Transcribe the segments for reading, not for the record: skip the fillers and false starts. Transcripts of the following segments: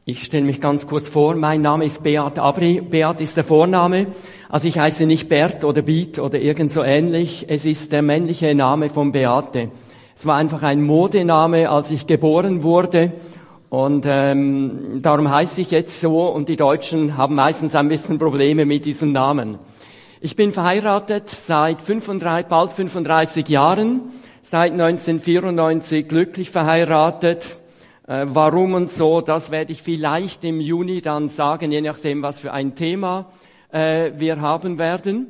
Ich stelle mich ganz kurz vor. Mein Name ist Beat Abri. Beat ist der Vorname. Also ich heiße nicht Bert oder Beat oder irgend so ähnlich. Es ist der männliche Name von Beate. Es war einfach ein Modename, als ich geboren wurde. Und darum heiße ich jetzt so. Und die Deutschen haben meistens ein bisschen Probleme mit diesem Namen. Ich bin verheiratet seit bald 35 Jahren. Seit 1994 glücklich verheiratet. Warum und so, das werde ich vielleicht im Juni dann sagen, je nachdem, was für ein Thema wir haben werden.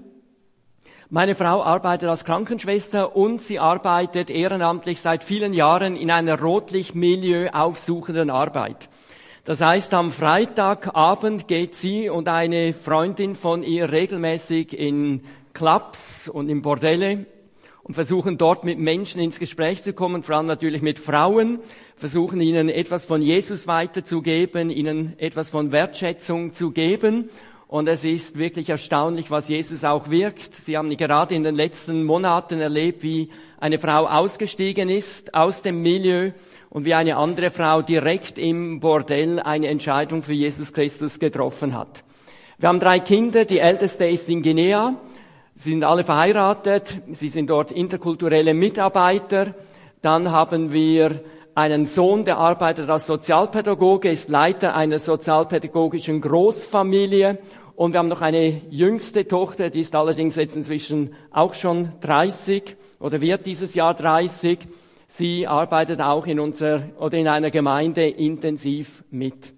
Meine Frau arbeitet als Krankenschwester und sie arbeitet ehrenamtlich seit vielen Jahren in einer Rotlichtmilieu aufsuchenden Arbeit. Das heißt, am Freitagabend geht sie und eine Freundin von ihr regelmäßig in Clubs und in Bordelle und versuchen dort mit Menschen ins Gespräch zu kommen, vor allem natürlich mit Frauen, versuchen ihnen etwas von Jesus weiterzugeben, ihnen etwas von Wertschätzung zu geben. Und es ist wirklich erstaunlich, was Jesus auch wirkt. Sie haben gerade in den letzten Monaten erlebt, wie eine Frau ausgestiegen ist aus dem Milieu und wie eine andere Frau direkt im Bordell eine Entscheidung für Jesus Christus getroffen hat. Wir haben 3 Kinder, die älteste ist in Guinea. Sie sind alle verheiratet, sie sind dort interkulturelle Mitarbeiter. Dann haben wir einen Sohn, der arbeitet als Sozialpädagoge, ist Leiter einer sozialpädagogischen Großfamilie. Und wir haben noch eine jüngste Tochter, die ist allerdings jetzt inzwischen auch schon 30 oder wird dieses Jahr 30. Sie arbeitet auch in einer Gemeinde intensiv mit.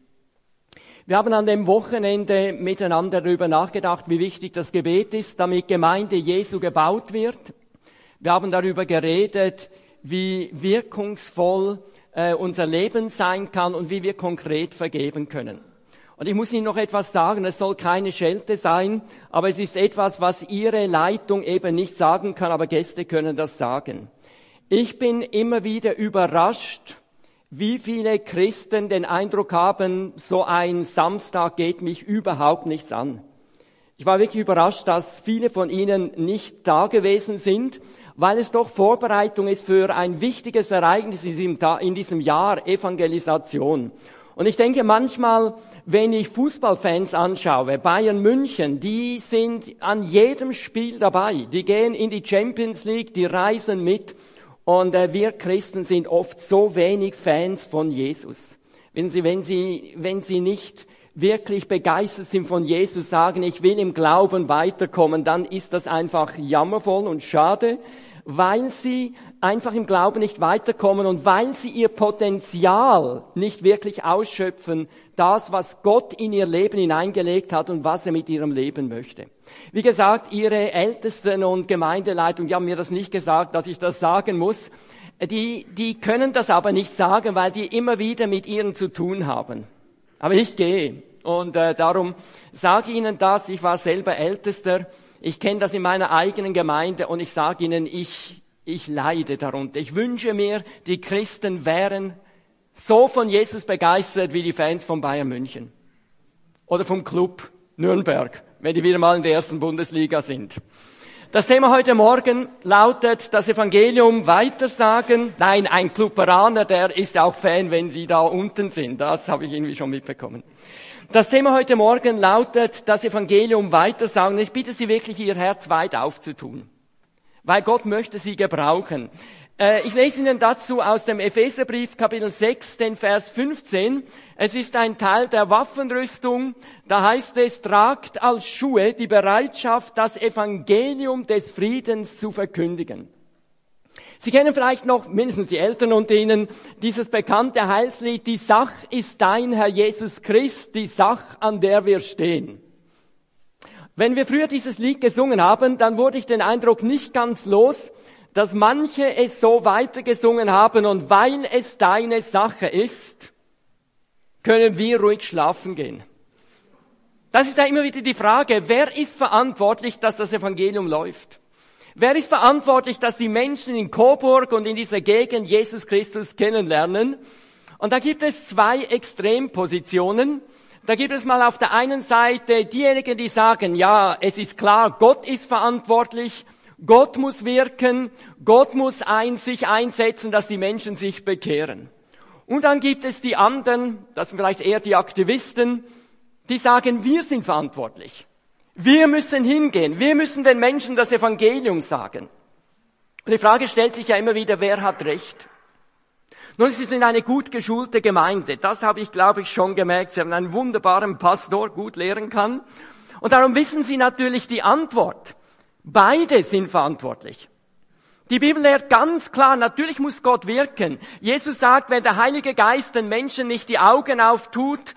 Wir haben an dem Wochenende miteinander darüber nachgedacht, wie wichtig das Gebet ist, damit Gemeinde Jesu gebaut wird. Wir haben darüber geredet, wie wirkungsvoll unser Leben sein kann und wie wir konkret vergeben können. Und ich muss Ihnen noch etwas sagen, es soll keine Schelte sein, aber es ist etwas, was Ihre Leitung eben nicht sagen kann, aber Gäste können das sagen. Ich bin immer wieder überrascht, wie viele Christen den Eindruck haben, so ein Samstag geht mich überhaupt nichts an. Ich war wirklich überrascht, dass viele von Ihnen nicht da gewesen sind, weil es doch Vorbereitung ist für ein wichtiges Ereignis in diesem Jahr, Evangelisation. Und ich denke manchmal, wenn ich Fußballfans anschaue, Bayern München, die sind an jedem Spiel dabei. Die gehen in die Champions League, die reisen mit. Und wir Christen sind oft so wenig Fans von Jesus. Wenn Sie nicht wirklich begeistert sind von Jesus, sagen, ich will im Glauben weiterkommen, dann ist das einfach jammervoll und schade, weil Sie einfach im Glauben nicht weiterkommen und weil Sie Ihr Potenzial nicht wirklich ausschöpfen, das, was Gott in Ihr Leben hineingelegt hat und was er mit Ihrem Leben möchte. Wie gesagt, Ihre Ältesten und Gemeindeleitung, die haben mir das nicht gesagt, dass ich das sagen muss. Die können das aber nicht sagen, weil die immer wieder mit Ihnen zu tun haben. Aber ich gehe und darum sage ich Ihnen das. Ich war selber Ältester. Ich kenne das in meiner eigenen Gemeinde und ich sage Ihnen, ich leide darunter. Ich wünsche mir, die Christen wären so von Jesus begeistert wie die Fans von Bayern München oder vom Club Nürnberg, wenn die wieder mal in der ersten Bundesliga sind. Das Thema heute Morgen lautet, das Evangelium weitersagen. Nein, ein Cluberaner, der ist auch Fan, wenn Sie da unten sind. Das habe ich irgendwie schon mitbekommen. Das Thema heute Morgen lautet, das Evangelium weitersagen. Ich bitte Sie wirklich, Ihr Herz weit aufzutun, weil Gott möchte Sie gebrauchen. Ich lese Ihnen dazu aus dem Epheserbrief Kapitel 6, den Vers 15. Es ist ein Teil der Waffenrüstung. Da heißt es, tragt als Schuhe die Bereitschaft, das Evangelium des Friedens zu verkündigen. Sie kennen vielleicht noch, mindestens die Eltern unter Ihnen, dieses bekannte Heilslied, die Sach ist dein Herr Jesus Christ, die Sach, an der wir stehen. Wenn wir früher dieses Lied gesungen haben, dann wurde ich den Eindruck nicht ganz los, dass manche es so weitergesungen haben und weil es deine Sache ist, können wir ruhig schlafen gehen. Das ist ja immer wieder die Frage, wer ist verantwortlich, dass das Evangelium läuft? Wer ist verantwortlich, dass die Menschen in Coburg und in dieser Gegend Jesus Christus kennenlernen? Und da gibt es 2 Extrempositionen. Da gibt es mal auf der einen Seite diejenigen, die sagen, ja, es ist klar, Gott ist verantwortlich, Gott muss wirken, Gott muss sich einsetzen, dass die Menschen sich bekehren. Und dann gibt es die anderen, das sind vielleicht eher die Aktivisten, die sagen, wir sind verantwortlich. Wir müssen hingehen, wir müssen den Menschen das Evangelium sagen. Und die Frage stellt sich ja immer wieder, wer hat Recht? Nun, Sie sind eine gut geschulte Gemeinde, das habe ich, glaube ich, schon gemerkt. Sie haben einen wunderbaren Pastor, gut lehren kann. Und darum wissen Sie natürlich die Antwort. Beide sind verantwortlich. Die Bibel lehrt ganz klar, natürlich muss Gott wirken. Jesus sagt, wenn der Heilige Geist den Menschen nicht die Augen auftut,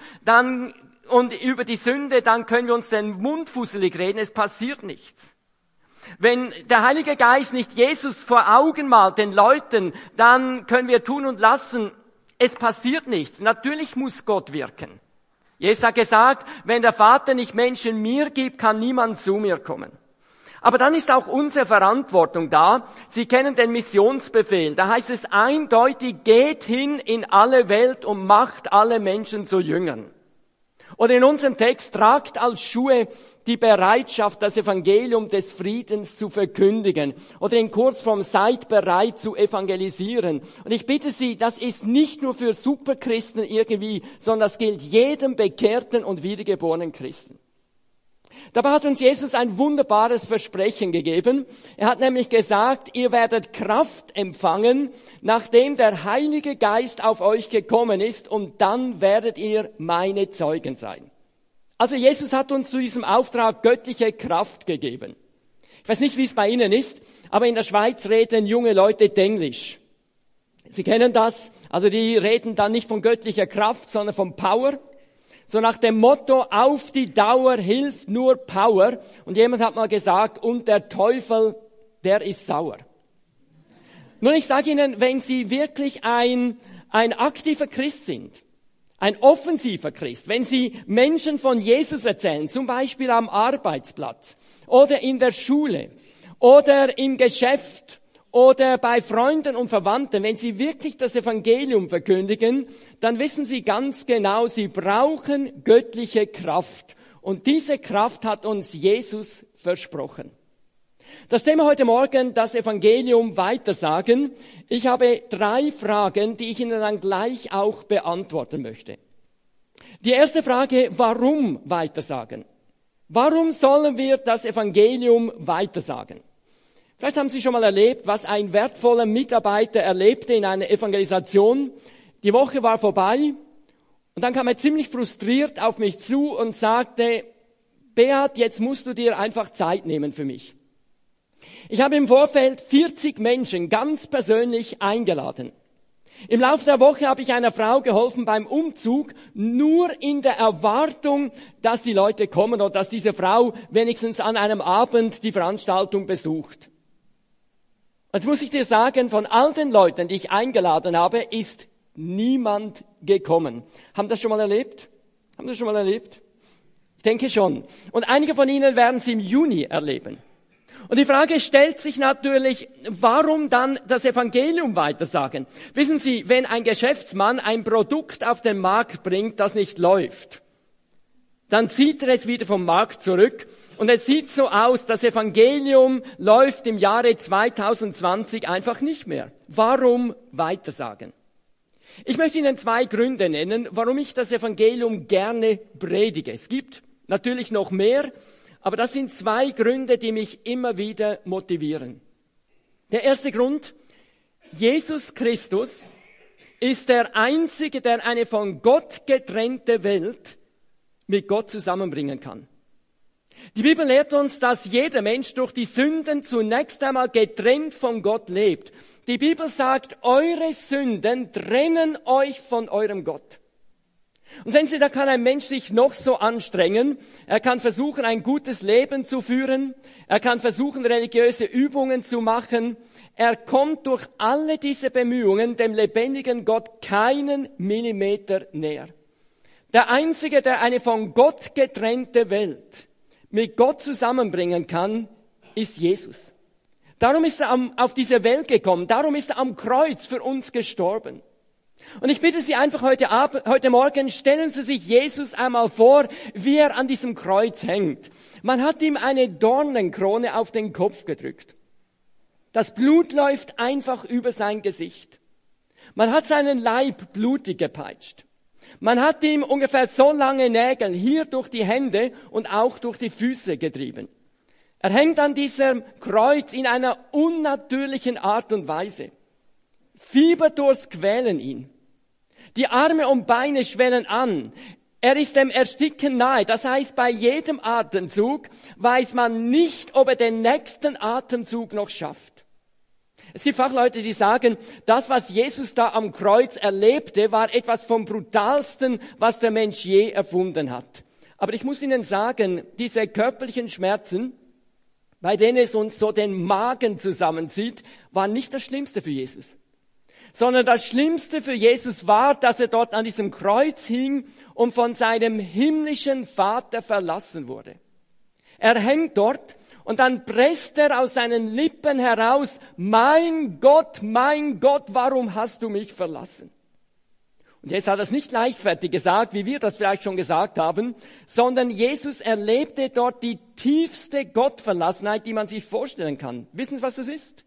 und über die Sünde, dann können wir uns den Mund fusselig reden, es passiert nichts. Wenn der Heilige Geist nicht Jesus vor Augen malt, den Leuten, dann können wir tun und lassen, es passiert nichts. Natürlich muss Gott wirken. Jesus hat gesagt, wenn der Vater nicht Menschen mir gibt, kann niemand zu mir kommen. Aber dann ist auch unsere Verantwortung da. Sie kennen den Missionsbefehl. Da heißt es eindeutig, geht hin in alle Welt und macht alle Menschen zu Jüngern. Oder in unserem Text, tragt als Schuhe die Bereitschaft, das Evangelium des Friedens zu verkündigen. Oder in Kurzform, seid bereit zu evangelisieren. Und ich bitte Sie, das ist nicht nur für Superchristen irgendwie, sondern das gilt jedem bekehrten und wiedergeborenen Christen. Dabei hat uns Jesus ein wunderbares Versprechen gegeben. Er hat nämlich gesagt, ihr werdet Kraft empfangen, nachdem der Heilige Geist auf euch gekommen ist, und dann werdet ihr meine Zeugen sein. Also Jesus hat uns zu diesem Auftrag göttliche Kraft gegeben. Ich weiß nicht, wie es bei Ihnen ist, aber in der Schweiz reden junge Leute Denglisch. Sie kennen das, also die reden dann nicht von göttlicher Kraft, sondern von Power. So nach dem Motto, auf die Dauer hilft nur Power. Und jemand hat mal gesagt, und der Teufel, der ist sauer. Nun, ich sage Ihnen, wenn Sie wirklich ein aktiver Christ sind, ein offensiver Christ, wenn Sie Menschen von Jesus erzählen, zum Beispiel am Arbeitsplatz oder in der Schule oder im Geschäft oder bei Freunden und Verwandten, wenn Sie wirklich das Evangelium verkündigen, dann wissen Sie ganz genau, Sie brauchen göttliche Kraft. Und diese Kraft hat uns Jesus versprochen. Das Thema heute Morgen, das Evangelium weitersagen. Ich habe 3 Fragen, die ich Ihnen dann gleich auch beantworten möchte. Die erste Frage, warum weitersagen? Warum sollen wir das Evangelium weitersagen? Vielleicht haben Sie schon mal erlebt, was ein wertvoller Mitarbeiter erlebte in einer Evangelisation. Die Woche war vorbei und dann kam er ziemlich frustriert auf mich zu und sagte, Beat, jetzt musst du dir einfach Zeit nehmen für mich. Ich habe im Vorfeld 40 Menschen ganz persönlich eingeladen. Im Laufe der Woche habe ich einer Frau geholfen beim Umzug, nur in der Erwartung, dass die Leute kommen oder dass diese Frau wenigstens an einem Abend die Veranstaltung besucht. Jetzt muss ich dir sagen, von all den Leuten, die ich eingeladen habe, ist niemand gekommen. Haben das schon mal erlebt? Ich denke schon. Und einige von Ihnen werden es im Juni erleben. Und die Frage stellt sich natürlich, warum dann das Evangelium weitersagen? Wissen Sie, wenn ein Geschäftsmann ein Produkt auf den Markt bringt, das nicht läuft, dann zieht er es wieder vom Markt zurück. Und es sieht so aus, das Evangelium läuft im Jahre 2020 einfach nicht mehr. Warum weitersagen? Ich möchte Ihnen 2 Gründe nennen, warum ich das Evangelium gerne predige. Es gibt natürlich noch mehr, aber das sind 2 Gründe, die mich immer wieder motivieren. Der erste Grund, Jesus Christus ist der Einzige, der eine von Gott getrennte Welt mit Gott zusammenbringen kann. Die Bibel lehrt uns, dass jeder Mensch durch die Sünden zunächst einmal getrennt von Gott lebt. Die Bibel sagt, eure Sünden trennen euch von eurem Gott. Und sehen Sie, da kann ein Mensch sich noch so anstrengen. Er kann versuchen, ein gutes Leben zu führen. Er kann versuchen, religiöse Übungen zu machen. Er kommt durch alle diese Bemühungen dem lebendigen Gott keinen Millimeter näher. Der Einzige, der eine von Gott getrennte Welt mit Gott zusammenbringen kann, ist Jesus. Darum ist er auf diese Welt gekommen. Darum ist er am Kreuz für uns gestorben. Und ich bitte Sie einfach heute Morgen, stellen Sie sich Jesus einmal vor, wie er an diesem Kreuz hängt. Man hat ihm eine Dornenkrone auf den Kopf gedrückt. Das Blut läuft einfach über sein Gesicht. Man hat seinen Leib blutig gepeitscht. Man hat ihm ungefähr so lange Nägel hier durch die Hände und auch durch die Füße getrieben. Er hängt an diesem Kreuz in einer unnatürlichen Art und Weise. Fieberdurst quälen ihn. Die Arme und Beine schwellen an. Er ist dem Ersticken nahe. Das heißt, bei jedem Atemzug weiß man nicht, ob er den nächsten Atemzug noch schafft. Es gibt Fachleute, die sagen, das, was Jesus da am Kreuz erlebte, war etwas vom Brutalsten, was der Mensch je erfunden hat. Aber ich muss Ihnen sagen, diese körperlichen Schmerzen, bei denen es uns so den Magen zusammenzieht, waren nicht das Schlimmste für Jesus. Sondern das Schlimmste für Jesus war, dass er dort an diesem Kreuz hing und von seinem himmlischen Vater verlassen wurde. Er hängt dort und dann presst er aus seinen Lippen heraus, mein Gott, warum hast du mich verlassen? Und jetzt hat er es nicht leichtfertig gesagt, wie wir das vielleicht schon gesagt haben, sondern Jesus erlebte dort die tiefste Gottverlassenheit, die man sich vorstellen kann. Wissen Sie, was das ist?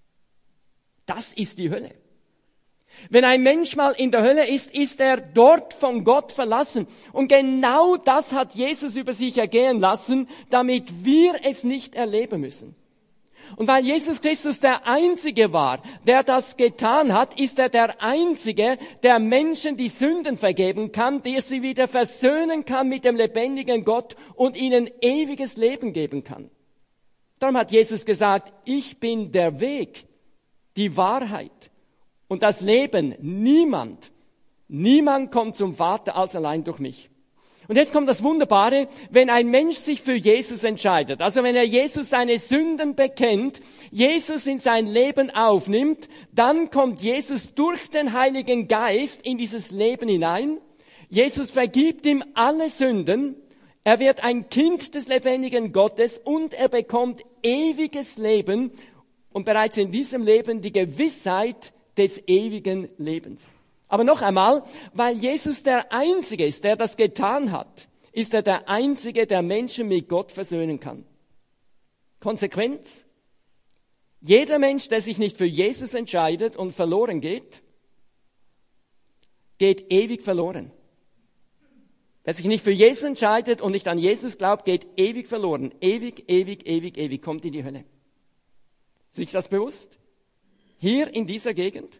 Das ist die Hölle. Wenn ein Mensch mal in der Hölle ist, ist er dort von Gott verlassen. Und genau das hat Jesus über sich ergehen lassen, damit wir es nicht erleben müssen. Und weil Jesus Christus der Einzige war, der das getan hat, ist er der Einzige, der Menschen die Sünden vergeben kann, der sie wieder versöhnen kann mit dem lebendigen Gott und ihnen ewiges Leben geben kann. Darum hat Jesus gesagt, ich bin der Weg, die Wahrheit und das Leben. Niemand kommt zum Vater als allein durch mich. Und jetzt kommt das Wunderbare, wenn ein Mensch sich für Jesus entscheidet, also wenn er Jesus seine Sünden bekennt, Jesus in sein Leben aufnimmt, dann kommt Jesus durch den Heiligen Geist in dieses Leben hinein. Jesus vergibt ihm alle Sünden, er wird ein Kind des lebendigen Gottes und er bekommt ewiges Leben und bereits in diesem Leben die Gewissheit des ewigen Lebens. Aber noch einmal, weil Jesus der Einzige ist, der das getan hat, ist er der Einzige, der Menschen mit Gott versöhnen kann. Konsequenz? Jeder Mensch, der sich nicht für Jesus entscheidet und verloren geht, geht ewig verloren. Wer sich nicht für Jesus entscheidet und nicht an Jesus glaubt, geht ewig verloren. Ewig, kommt in die Hölle. Ist sich das bewusst? Hier in dieser Gegend?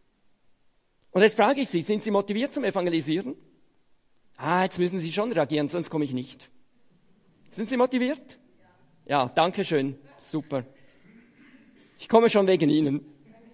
Und jetzt frage ich Sie, sind Sie motiviert zum Evangelisieren? Jetzt müssen Sie schon reagieren, sonst komme ich nicht. Sind Sie motiviert? Ja, danke schön. Super. Ich komme schon wegen Ihnen.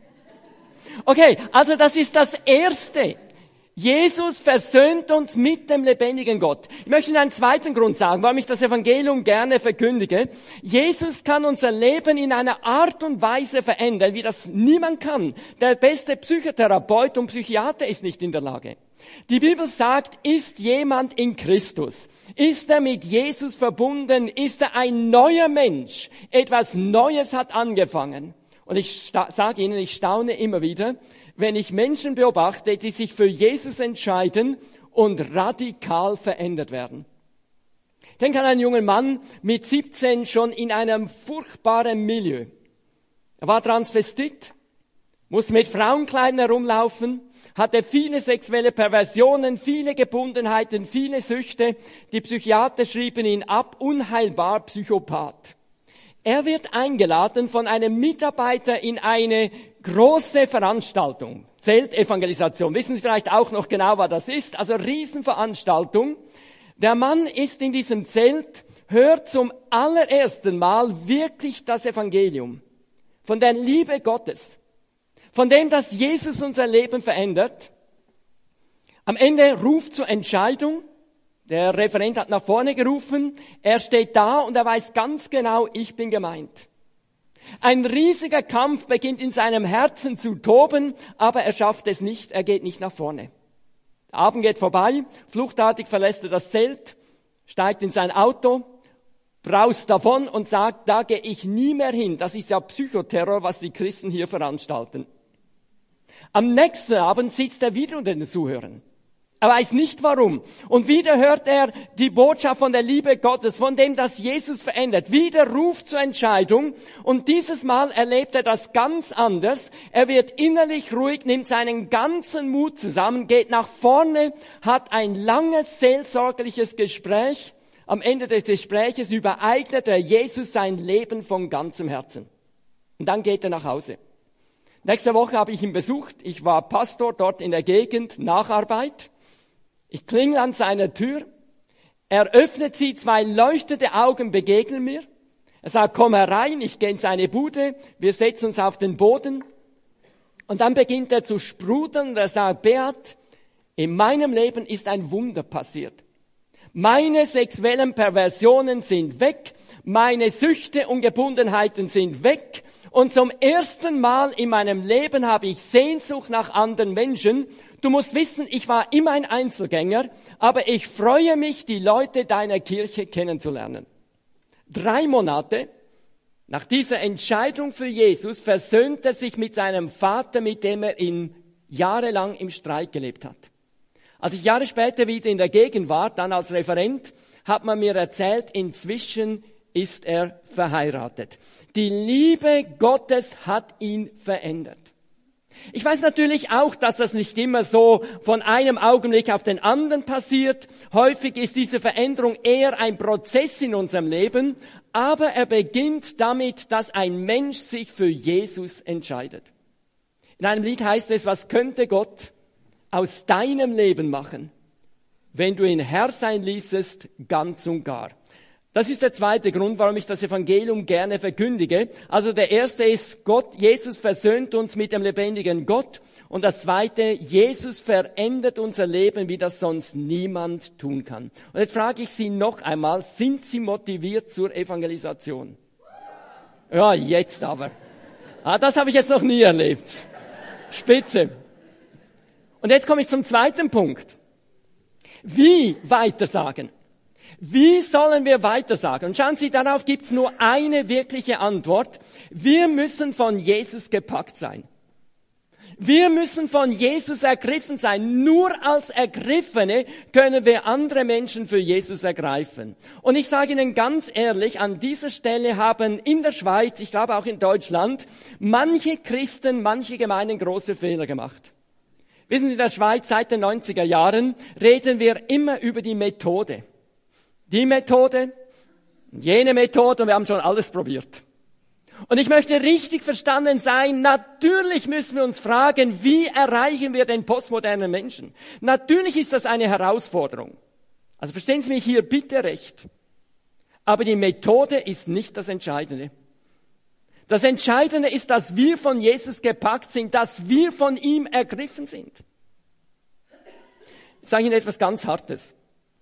Okay, also das ist das Erste. Jesus versöhnt uns mit dem lebendigen Gott. Ich möchte Ihnen einen zweiten Grund sagen, warum ich das Evangelium gerne verkündige. Jesus kann unser Leben in einer Art und Weise verändern, wie das niemand kann. Der beste Psychotherapeut und Psychiater ist nicht in der Lage. Die Bibel sagt, ist jemand in Christus? Ist er mit Jesus verbunden? Ist er ein neuer Mensch? Etwas Neues hat angefangen. Und ich sage Ihnen, ich staune immer wieder, wenn ich Menschen beobachte, die sich für Jesus entscheiden und radikal verändert werden. Ich denke an einen jungen Mann mit 17 schon in einem furchtbaren Milieu. Er war Transvestit, musste mit Frauenkleidern herumlaufen, hatte viele sexuelle Perversionen, viele Gebundenheiten, viele Süchte. Die Psychiater schrieben ihn ab, unheilbar Psychopath. Er wird eingeladen von einem Mitarbeiter in eine große Veranstaltung, Zeltevangelisation. Wissen Sie vielleicht auch noch genau, was das ist? Also Riesenveranstaltung. Der Mann ist in diesem Zelt, hört zum allerersten Mal wirklich das Evangelium von der Liebe Gottes, von dem, dass Jesus unser Leben verändert. Am Ende ruft zur Entscheidung. Der Referent hat nach vorne gerufen. Er steht da und er weiß ganz genau, ich bin gemeint. Ein riesiger Kampf beginnt in seinem Herzen zu toben, aber er schafft es nicht, er geht nicht nach vorne. Der Abend geht vorbei, fluchtartig verlässt er das Zelt, steigt in sein Auto, braust davon und sagt, da gehe ich nie mehr hin. Das ist ja Psychoterror, was die Christen hier veranstalten. Am nächsten Abend sitzt er wieder unter den Zuhörern. Er weiß nicht warum. Und wieder hört er die Botschaft von der Liebe Gottes, von dem, dass Jesus verändert. Wieder Ruf zur Entscheidung. Und dieses Mal erlebt er das ganz anders. Er wird innerlich ruhig, nimmt seinen ganzen Mut zusammen, geht nach vorne, hat ein langes seelsorgerliches Gespräch. Am Ende des Gespräches übereignet er Jesus sein Leben von ganzem Herzen. Und dann geht er nach Hause. Nächste Woche habe ich ihn besucht. Ich war Pastor dort in der Gegend, Nacharbeit. Ich klingel an seiner Tür. Er öffnet sie, 2 leuchtende Augen begegnen mir. Er sagt, komm herein, ich gehe in seine Bude, wir setzen uns auf den Boden. Und dann beginnt er zu sprudeln und er sagt, Beat, in meinem Leben ist ein Wunder passiert. Meine sexuellen Perversionen sind weg, meine Süchte und Gebundenheiten sind weg. Und zum ersten Mal in meinem Leben habe ich Sehnsucht nach anderen Menschen. Du musst wissen, ich war immer ein Einzelgänger, aber ich freue mich, die Leute deiner Kirche kennenzulernen. 3 Monate nach dieser Entscheidung für Jesus versöhnt er sich mit seinem Vater, mit dem er jahrelang im Streit gelebt hat. Als ich Jahre später wieder in der Gegend war, dann als Referent, hat man mir erzählt, inzwischen ist er verheiratet. Die Liebe Gottes hat ihn verändert. Ich weiß natürlich auch, dass das nicht immer so von einem Augenblick auf den anderen passiert. Häufig ist diese Veränderung eher ein Prozess in unserem Leben, aber er beginnt damit, dass ein Mensch sich für Jesus entscheidet. In einem Lied heißt es, was könnte Gott aus deinem Leben machen, wenn du ihn Herr sein ließest, ganz und gar. Das ist der zweite Grund, warum ich das Evangelium gerne verkündige. Also der erste ist, Jesus versöhnt uns mit dem lebendigen Gott. Und das zweite, Jesus verändert unser Leben, wie das sonst niemand tun kann. Und jetzt frage ich Sie noch einmal, sind Sie motiviert zur Evangelisation? Ja, jetzt aber. Das habe ich jetzt noch nie erlebt. Spitze. Und jetzt komme ich zum zweiten Punkt. Wie weitersagen? Wie sollen wir weitersagen? Und schauen Sie, darauf gibt es nur eine wirkliche Antwort. Wir müssen von Jesus gepackt sein. Wir müssen von Jesus ergriffen sein. Nur als Ergriffene können wir andere Menschen für Jesus ergreifen. Und ich sage Ihnen ganz ehrlich, an dieser Stelle haben in der Schweiz, ich glaube auch in Deutschland, manche Christen, manche Gemeinden große Fehler gemacht. Wissen Sie, in der Schweiz seit den 90er Jahren reden wir immer über die Methode. Die Methode, jene Methode, und wir haben schon alles probiert. Und ich möchte richtig verstanden sein, natürlich müssen wir uns fragen, wie erreichen wir den postmodernen Menschen? Natürlich ist das eine Herausforderung. Also verstehen Sie mich hier bitte recht. Aber die Methode ist nicht das Entscheidende. Das Entscheidende ist, dass wir von Jesus gepackt sind, dass wir von ihm ergriffen sind. Ich sage Ihnen etwas ganz Hartes.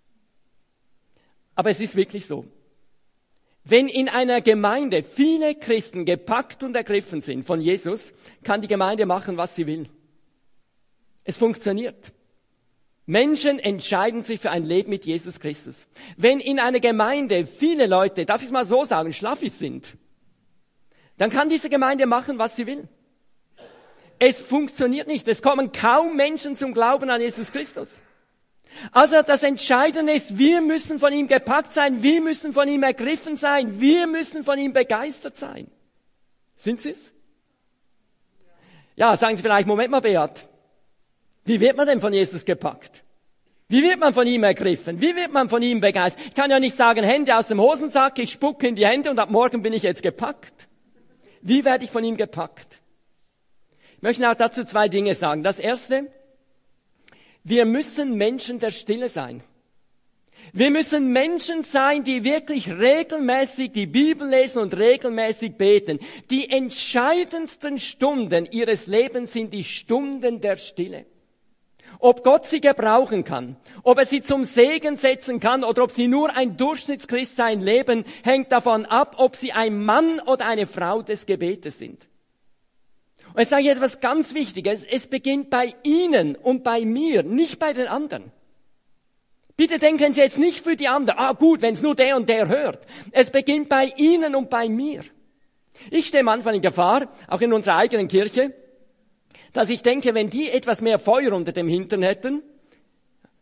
Aber es ist wirklich so. Wenn in einer Gemeinde viele Christen gepackt und ergriffen sind von Jesus, kann die Gemeinde machen, was sie will. Es funktioniert. Menschen entscheiden sich für ein Leben mit Jesus Christus. Wenn in einer Gemeinde viele Leute, darf ich es mal so sagen, Schlaffis sind, dann kann diese Gemeinde machen, was sie will. Es funktioniert nicht. Es kommen kaum Menschen zum Glauben an Jesus Christus. Also das Entscheidende ist, wir müssen von ihm gepackt sein, wir müssen von ihm ergriffen sein, wir müssen von ihm begeistert sein. Sind Sie es? Ja, sagen Sie vielleicht, Moment mal, Beat. Wie wird man denn von Jesus gepackt? Wie wird man von ihm ergriffen? Wie wird man von ihm begeistert? Ich kann ja nicht sagen, Hände aus dem Hosensack, ich spucke in die Hände und ab morgen bin ich jetzt gepackt. Wie werde ich von ihm gepackt? Ich möchte auch dazu 2 Dinge sagen. Das erste, wir müssen Menschen der Stille sein. Wir müssen Menschen sein, die wirklich regelmäßig die Bibel lesen und regelmäßig beten. Die entscheidendsten Stunden ihres Lebens sind die Stunden der Stille. Ob Gott sie gebrauchen kann, ob er sie zum Segen setzen kann oder ob sie nur ein Durchschnittschrist sein leben, hängt davon ab, ob sie ein Mann oder eine Frau des Gebetes sind. Und jetzt sage ich etwas ganz Wichtiges. Es beginnt bei Ihnen und bei mir, nicht bei den anderen. Bitte denken Sie jetzt nicht für die anderen. Gut, wenn es nur der und der hört. Es beginnt bei Ihnen und bei mir. Ich stehe manchmal in Gefahr, auch in unserer eigenen Kirche, dass ich denke, wenn die etwas mehr Feuer unter dem Hintern hätten,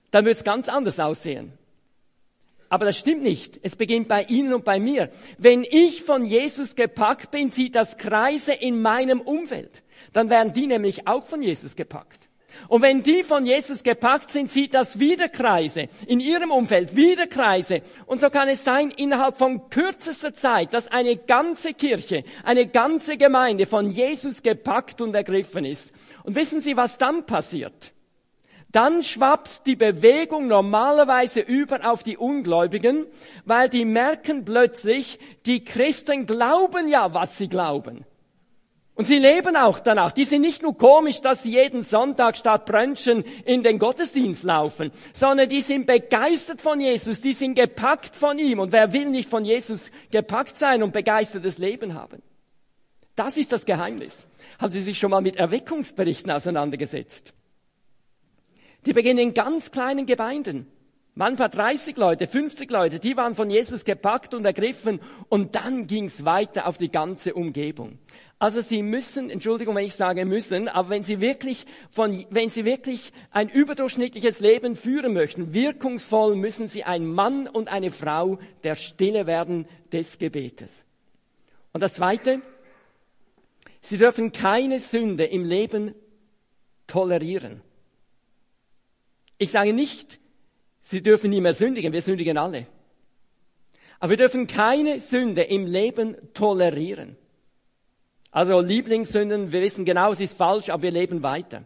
dann wird es ganz anders aussehen. Aber das stimmt nicht. Es beginnt bei Ihnen und bei mir. Wenn ich von Jesus gepackt bin, zieht das Kreise in meinem Umfeld. Dann werden die nämlich auch von Jesus gepackt. Und wenn die von Jesus gepackt sind, zieht das wieder Kreise in ihrem Umfeld, wieder Kreise. Und so kann es sein, innerhalb von kürzester Zeit, dass eine ganze Kirche, eine ganze Gemeinde von Jesus gepackt und ergriffen ist. Und wissen Sie, was dann passiert? Dann schwappt die Bewegung normalerweise über auf die Ungläubigen, weil die merken plötzlich, die Christen glauben ja, was sie glauben. Und sie leben auch danach. Die sind nicht nur komisch, dass sie jeden Sonntag statt Brunchen in den Gottesdienst laufen, sondern die sind begeistert von Jesus, die sind gepackt von ihm. Und wer will nicht von Jesus gepackt sein und begeistertes Leben haben? Das ist das Geheimnis. Haben Sie sich schon mal mit Erweckungsberichten auseinandergesetzt? Die beginnen in ganz kleinen Gemeinden. Manchmal 30 Leute, 50 Leute, die waren von Jesus gepackt und ergriffen und dann ging's weiter auf die ganze Umgebung. Also Sie müssen, Entschuldigung, wenn ich sage müssen, aber wenn Sie wirklich ein überdurchschnittliches Leben führen möchten, wirkungsvoll, müssen Sie ein Mann und eine Frau der Stille werden des Gebetes. Und das Zweite, Sie dürfen keine Sünde im Leben tolerieren. Ich sage nicht, Sie dürfen nie mehr sündigen, wir sündigen alle. Aber wir dürfen keine Sünde im Leben tolerieren. Also Lieblingssünden, wir wissen genau, es ist falsch, aber wir leben weiter.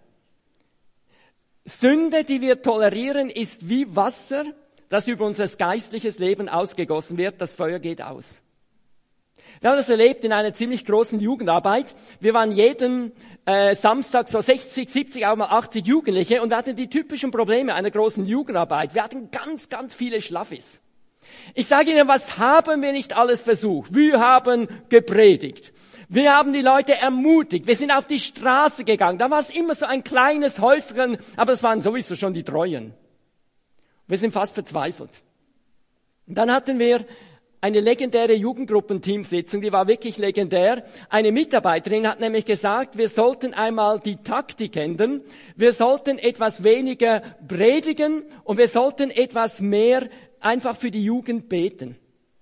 Sünde, die wir tolerieren, ist wie Wasser, das über unser geistliches Leben ausgegossen wird, das Feuer geht aus. Wir haben das erlebt in einer ziemlich großen Jugendarbeit. Wir waren jeden Samstag so 60, 70, auch mal 80 Jugendliche und wir hatten die typischen Probleme einer großen Jugendarbeit. Wir hatten ganz, ganz viele Schlaffis. Ich sage Ihnen, was haben wir nicht alles versucht? Wir haben gepredigt. Wir haben die Leute ermutigt. Wir sind auf die Straße gegangen. Da war es immer so ein kleines Häufchen, aber es waren sowieso schon die Treuen. Wir sind fast verzweifelt. Und dann hatten wir eine legendäre Jugendgruppenteamsitzung, die war wirklich legendär. Eine Mitarbeiterin hat nämlich gesagt, wir sollten einmal die Taktik ändern, wir sollten etwas weniger predigen und wir sollten etwas mehr einfach für die Jugend beten.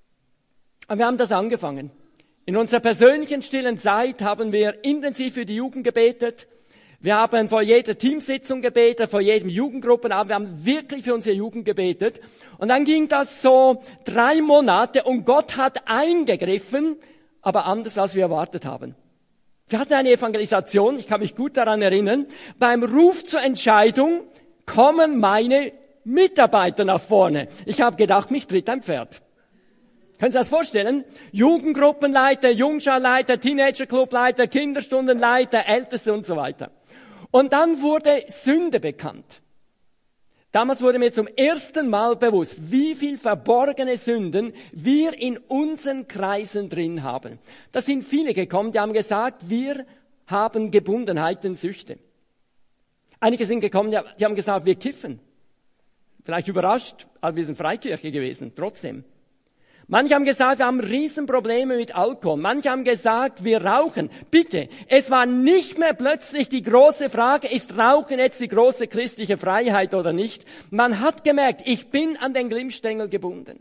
Und wir haben das angefangen. In unserer persönlichen stillen Zeit haben wir intensiv für die Jugend gebetet. Wir haben vor jeder Teamsitzung gebetet, vor jedem Jugendgruppenabend. Wir haben wirklich für unsere Jugend gebetet. Und dann ging das so 3 Monate und Gott hat eingegriffen, aber anders als wir erwartet haben. Wir hatten eine Evangelisation, ich kann mich gut daran erinnern. Beim Ruf zur Entscheidung kommen meine Mitarbeiter nach vorne. Ich habe gedacht, mich tritt ein Pferd. Können Sie das vorstellen? Jugendgruppenleiter, Jungscharleiter, Teenagerclubleiter, Kinderstundenleiter, Älteste und so weiter. Und dann wurde Sünde bekannt. Damals wurde mir zum ersten Mal bewusst, wie viel verborgene Sünden wir in unseren Kreisen drin haben. Da sind viele gekommen, die haben gesagt, wir haben Gebundenheiten, Süchte. Einige sind gekommen, die haben gesagt, wir kiffen. Vielleicht überrascht, aber wir sind Freikirche gewesen, trotzdem. Manche haben gesagt, wir haben Riesenprobleme mit Alkohol. Manche haben gesagt, wir rauchen. Bitte, es war nicht mehr plötzlich die große Frage, ist Rauchen jetzt die große christliche Freiheit oder nicht? Man hat gemerkt, ich bin an den Glimmstängel gebunden.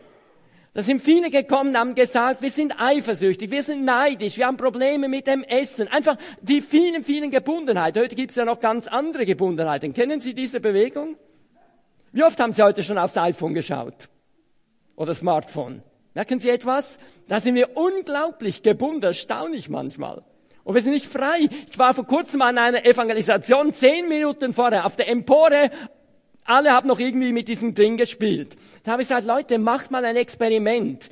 Da sind viele gekommen, haben gesagt, wir sind eifersüchtig, wir sind neidisch, wir haben Probleme mit dem Essen. Einfach die vielen, vielen Gebundenheiten. Heute gibt es ja noch ganz andere Gebundenheiten. Kennen Sie diese Bewegung? Wie oft haben Sie heute schon aufs iPhone geschaut? Oder Smartphone. Merken Sie etwas? Da sind wir unglaublich gebunden, erstaunlich manchmal. Und wir sind nicht frei. Ich war vor kurzem an einer Evangelisation, 10 Minuten vorher, auf der Empore. Alle haben noch irgendwie mit diesem Ding gespielt. Da habe ich gesagt, Leute, macht mal ein Experiment.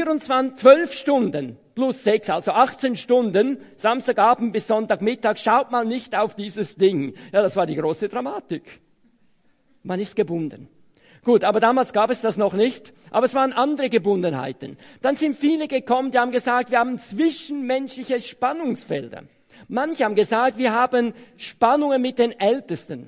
12 Stunden plus 6, also 18 Stunden, Samstagabend bis Sonntagmittag, schaut mal nicht auf dieses Ding. Ja, das war die große Dramatik. Man ist gebunden. Gut, aber damals gab es das noch nicht, aber es waren andere Gebundenheiten. Dann sind viele gekommen, die haben gesagt, wir haben zwischenmenschliche Spannungsfelder. Manche haben gesagt, wir haben Spannungen mit den Ältesten.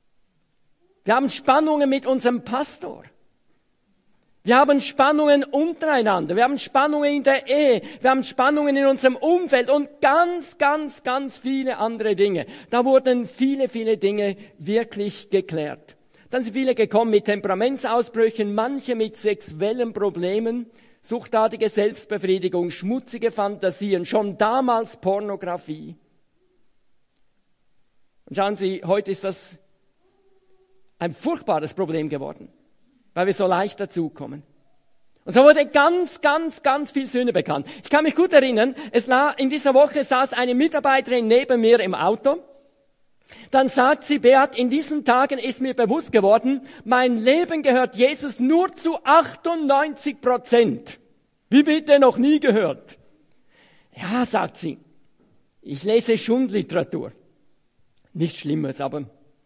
Wir haben Spannungen mit unserem Pastor. Wir haben Spannungen untereinander. Wir haben Spannungen in der Ehe. Wir haben Spannungen in unserem Umfeld und ganz, ganz, ganz viele andere Dinge. Da wurden viele, viele Dinge wirklich geklärt. Dann sind viele gekommen mit Temperamentsausbrüchen, manche mit sexuellen Problemen, suchtartige Selbstbefriedigung, schmutzige Fantasien, schon damals Pornografie. Und schauen Sie, heute ist das ein furchtbares Problem geworden, weil wir so leicht dazukommen. Und so wurde ganz viel Sünde bekannt. Ich kann mich gut erinnern, in dieser Woche saß eine Mitarbeiterin neben mir im Auto. Dann sagt sie, Beat, in diesen Tagen ist mir bewusst geworden, mein Leben gehört Jesus nur zu 98%. Wie bitte, noch nie gehört? Ja, sagt sie, ich lese Schundliteratur. Nichts Schlimmes, aber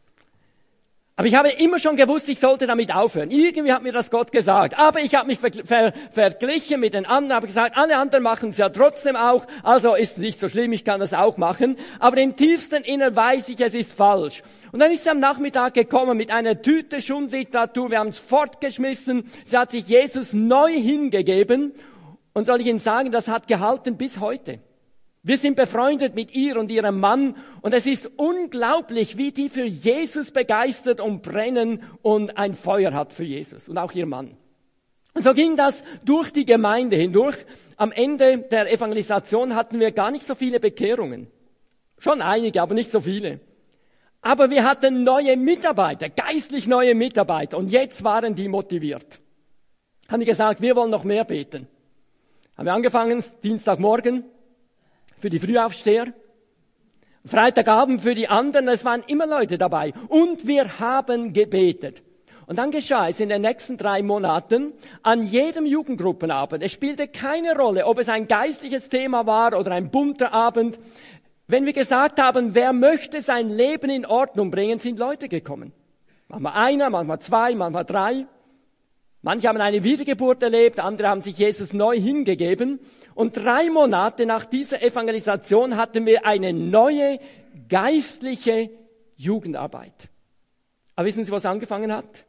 ich habe immer schon gewusst, ich sollte damit aufhören. Irgendwie hat mir das Gott gesagt. Aber ich habe mich verglichen mit den anderen, habe gesagt, alle anderen machen es ja trotzdem auch, also ist nicht so schlimm, ich kann das auch machen. Aber im tiefsten Innern weiß ich, es ist falsch. Und dann ist sie am Nachmittag gekommen mit einer Tüte Schundliteratur, wir haben es fortgeschmissen, sie hat sich Jesus neu hingegeben. Und soll ich Ihnen sagen, das hat gehalten bis heute. Wir sind befreundet mit ihr und ihrem Mann und es ist unglaublich, wie die für Jesus begeistert und brennen und ein Feuer hat für Jesus und auch ihr Mann. Und so ging das durch die Gemeinde hindurch. Am Ende der Evangelisation hatten wir gar nicht so viele Bekehrungen. Schon einige, aber nicht so viele. Aber wir hatten neue Mitarbeiter, geistlich neue Mitarbeiter und jetzt waren die motiviert. Haben die gesagt, wir wollen noch mehr beten. Haben wir angefangen, Dienstagmorgen, für die Frühaufsteher, Freitagabend für die anderen, es waren immer Leute dabei. Und wir haben gebetet. Und dann geschah es in den nächsten 3 Monaten an jedem Jugendgruppenabend. Es spielte keine Rolle, ob es ein geistliches Thema war oder ein bunter Abend. Wenn wir gesagt haben, wer möchte sein Leben in Ordnung bringen, sind Leute gekommen. Manchmal einer, manchmal 2, manchmal 3. Manche haben eine Wiedergeburt erlebt, andere haben sich Jesus neu hingegeben. Und 3 Monate nach dieser Evangelisation hatten wir eine neue geistliche Jugendarbeit. Aber wissen Sie, was angefangen hat?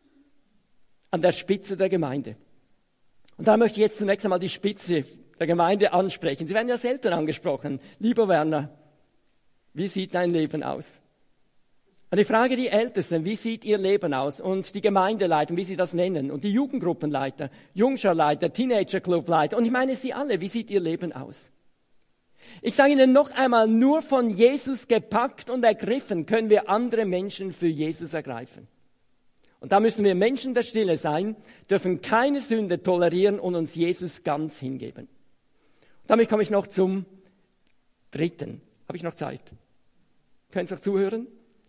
An der Spitze der Gemeinde. Und da möchte ich jetzt zunächst einmal die Spitze der Gemeinde ansprechen. Sie werden ja selten angesprochen. Lieber Werner, wie sieht dein Leben aus? Und ich frage die Ältesten, wie sieht ihr Leben aus? Und die Gemeindeleiter, wie sie das nennen. Und die Jugendgruppenleiter, Jungscharleiter, Teenagerclubleiter. Und ich meine sie alle, wie sieht ihr Leben aus? Ich sage Ihnen noch einmal, nur von Jesus gepackt und ergriffen können wir andere Menschen für Jesus ergreifen. Und da müssen wir Menschen der Stille sein, dürfen keine Sünde tolerieren und uns Jesus ganz hingeben. Und damit komme ich noch zum 3. Habe ich noch Zeit? Können Sie noch zuhören?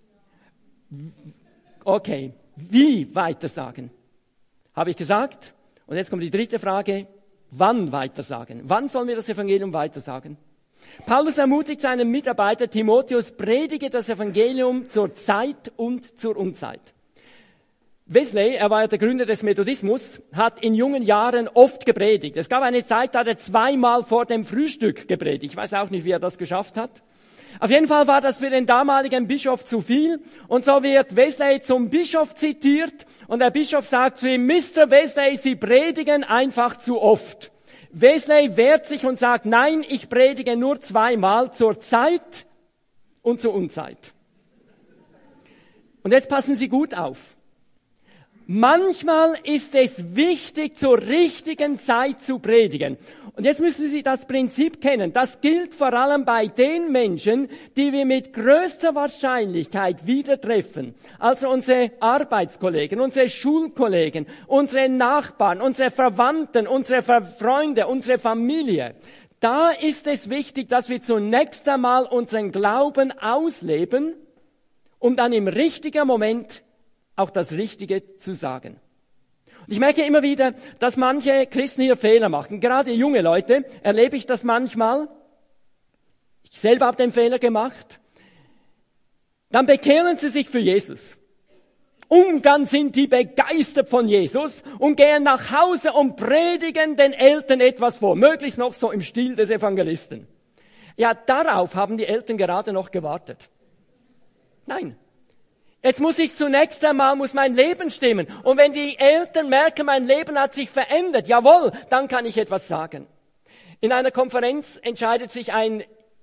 Okay, wie weitersagen? Habe ich gesagt. Und jetzt kommt die 3. Frage, wann weitersagen? Wann sollen wir das Evangelium weitersagen? Paulus ermutigt seinen Mitarbeiter Timotheus, predige das Evangelium zur Zeit und zur Unzeit. Wesley, er war ja der Gründer des Methodismus, hat in jungen Jahren oft gepredigt. Es gab eine Zeit, da hat er 2-mal vor dem Frühstück gepredigt. Ich weiß auch nicht, wie er das geschafft hat. Auf jeden Fall war das für den damaligen Bischof zu viel. Und so wird Wesley zum Bischof zitiert. Und der Bischof sagt zu ihm, Mr. Wesley, Sie predigen einfach zu oft. Wesley wehrt sich und sagt, nein, ich predige nur 2-mal zur Zeit und zur Unzeit. Und jetzt passen Sie gut auf. Manchmal ist es wichtig, zur richtigen Zeit zu predigen. Und jetzt müssen Sie das Prinzip kennen. Das gilt vor allem bei den Menschen, die wir mit größter Wahrscheinlichkeit wieder treffen. Also unsere Arbeitskollegen, unsere Schulkollegen, unsere Nachbarn, unsere Verwandten, unsere Freunde, unsere Familie. Da ist es wichtig, dass wir zunächst einmal unseren Glauben ausleben, um dann im richtigen Moment auch das Richtige zu sagen. Und ich merke immer wieder, dass manche Christen hier Fehler machen. Gerade junge Leute erlebe ich das manchmal. Ich selber habe den Fehler gemacht. Dann bekehren sie sich für Jesus. Und dann sind die begeistert von Jesus und gehen nach Hause und predigen den Eltern etwas vor. Möglichst noch so im Stil des Evangelisten. Ja, darauf haben die Eltern gerade noch gewartet. Nein. Jetzt muss mein Leben stimmen. Und wenn die Eltern merken, mein Leben hat sich verändert, jawohl, dann kann ich etwas sagen. In einer Konferenz entscheidet sich ein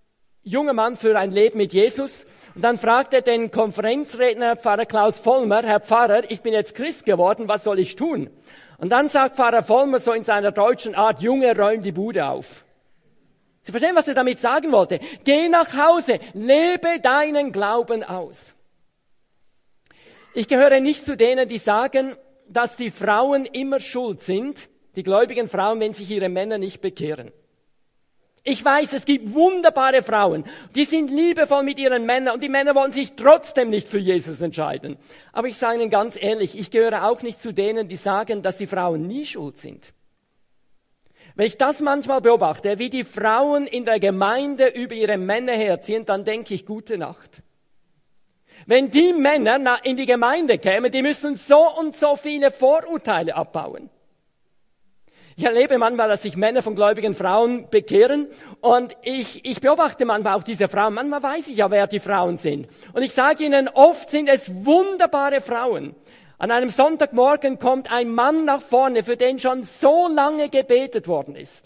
junger Mann für ein Leben mit Jesus. Und dann fragt er den Konferenzredner Pfarrer Klaus Vollmer, Herr Pfarrer, ich bin jetzt Christ geworden, was soll ich tun? Und dann sagt Pfarrer Vollmer so in seiner deutschen Art, Junge, räum die Bude auf. Sie verstehen, was er damit sagen wollte? Geh nach Hause, lebe deinen Glauben aus. Ich gehöre nicht zu denen, die sagen, dass die Frauen immer schuld sind, die gläubigen Frauen, wenn sich ihre Männer nicht bekehren. Ich weiß, es gibt wunderbare Frauen, die sind liebevoll mit ihren Männern und die Männer wollen sich trotzdem nicht für Jesus entscheiden. Aber ich sage Ihnen ganz ehrlich, ich gehöre auch nicht zu denen, die sagen, dass die Frauen nie schuld sind. Wenn ich das manchmal beobachte, wie die Frauen in der Gemeinde über ihre Männer herziehen, dann denke ich, gute Nacht. Wenn die Männer in die Gemeinde kämen, die müssen so und so viele Vorurteile abbauen. Ich erlebe manchmal, dass sich Männer von gläubigen Frauen bekehren und ich beobachte manchmal auch diese Frauen. Manchmal weiß ich ja, wer die Frauen sind. Und ich sage Ihnen, oft sind es wunderbare Frauen. An einem Sonntagmorgen kommt ein Mann nach vorne, für den schon so lange gebetet worden ist.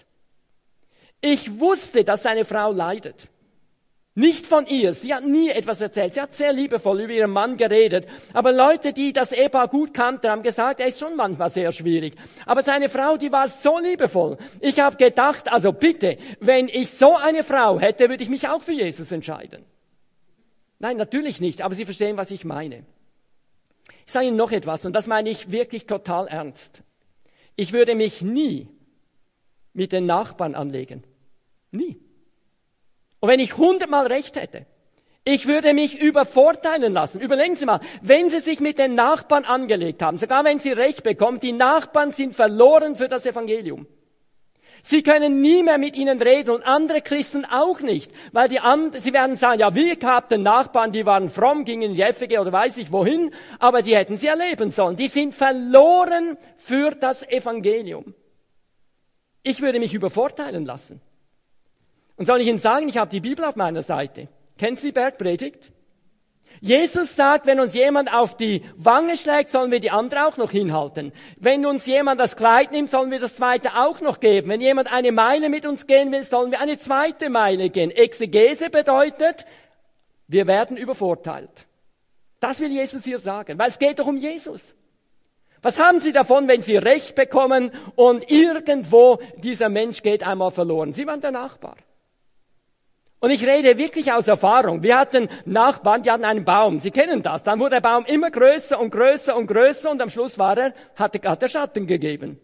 Ich wusste, dass seine Frau leidet. Nicht von ihr, sie hat nie etwas erzählt, sie hat sehr liebevoll über ihren Mann geredet. Aber Leute, die das Ehepaar gut kannten, haben gesagt, er ist schon manchmal sehr schwierig. Aber seine Frau, die war so liebevoll. Ich habe gedacht, also bitte, wenn ich so eine Frau hätte, würde ich mich auch für Jesus entscheiden. Nein, natürlich nicht, aber Sie verstehen, was ich meine. Ich sage Ihnen noch etwas, und das meine ich wirklich total ernst. Ich würde mich nie mit den Nachbarn anlegen. Nie. Und wenn ich 100-mal recht hätte, ich würde mich übervorteilen lassen. Überlegen Sie mal, wenn Sie sich mit den Nachbarn angelegt haben, sogar wenn Sie recht bekommen, die Nachbarn sind verloren für das Evangelium. Sie können nie mehr mit ihnen reden und andere Christen auch nicht, weil sie werden sagen, ja, wir hatten Nachbarn, die waren fromm, gingen in die FG oder weiß ich wohin, aber die hätten sie erleben sollen. Die sind verloren für das Evangelium. Ich würde mich übervorteilen lassen. Und soll ich Ihnen sagen, ich habe die Bibel auf meiner Seite. Kennen Sie die Bergpredigt? Jesus sagt, wenn uns jemand auf die Wange schlägt, sollen wir die andere auch noch hinhalten. Wenn uns jemand das Kleid nimmt, sollen wir das zweite auch noch geben. Wenn jemand eine Meile mit uns gehen will, sollen wir eine zweite Meile gehen. Exegese bedeutet, wir werden übervorteilt. Das will Jesus hier sagen, weil es geht doch um Jesus. Was haben Sie davon, wenn Sie Recht bekommen und irgendwo dieser Mensch geht einmal verloren? Sie waren der Nachbar. Und ich rede wirklich aus Erfahrung. Wir hatten Nachbarn, die hatten einen Baum. Sie kennen das. Dann wurde der Baum immer größer und größer und größer und am Schluss hat er Schatten gegeben.